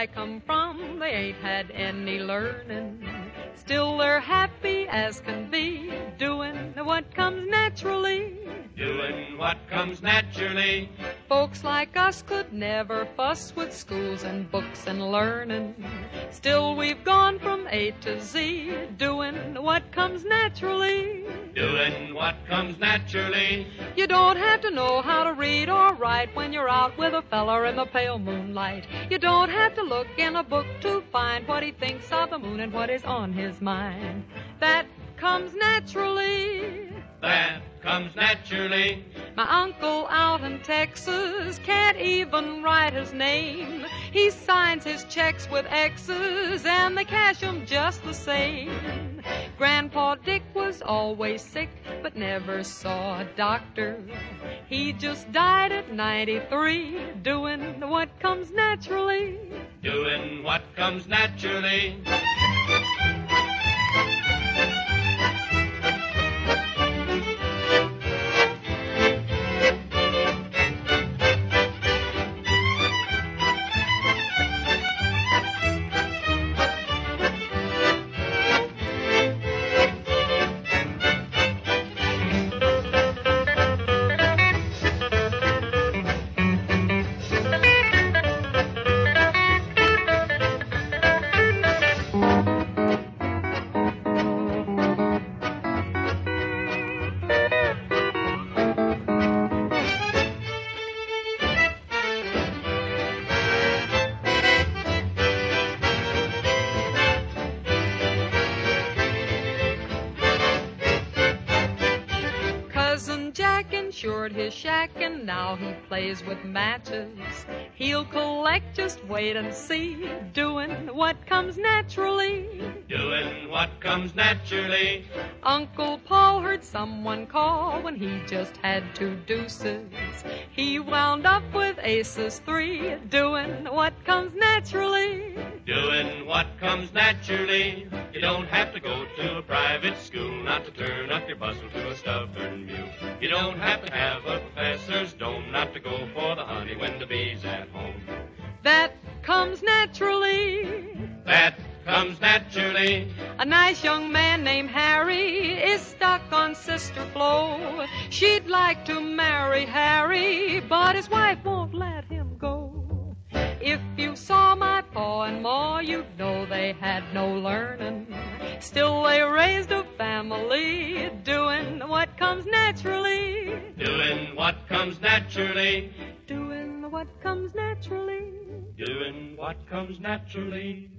I come from, they ain't had any learning. Still they're happy as can be, doing what comes naturally. Doing what comes naturally. Folks like us could never fuss with schools and books and learning. Still we've gone from A to Z, doing what comes naturally. Doing what comes naturally. You don't have to know how to read or write when you're out with a feller in the pale moonlight. You don't have to look in a book to find what he thinks of the moon and what is on his mind. That comes naturally. That comes naturally. My uncle out in Texas can't even write his name. He signs his checks with X's and they cash 'em just the same. Grandpa Dick was always sick but never saw a doctor. He just died at 93, doing what comes naturally. Doing what comes naturally. Cousin Jack insured his shack and now he plays with matches. He'll collect, just wait and see, doing what comes naturally. Doing what comes naturally. Uncle Paul heard someone call when he just had 2 deuces. He wound up with aces 3, doing what comes naturally. Doing what comes naturally. You don't have to go to a private school not to turn up your bustle to a stubborn mule. You don't have to have a professor's dome not to go for the honey when the bee's at home. That comes naturally. That comes naturally. A nice young man named Harry is stuck on Sister Flo. She'd like to marry Harry, but his wife won't let him go. If you saw my pa and ma, you'd know they had no learning. Still they raised a family, doing what comes naturally. Doing what comes naturally. Doing what comes naturally. Doing what comes naturally.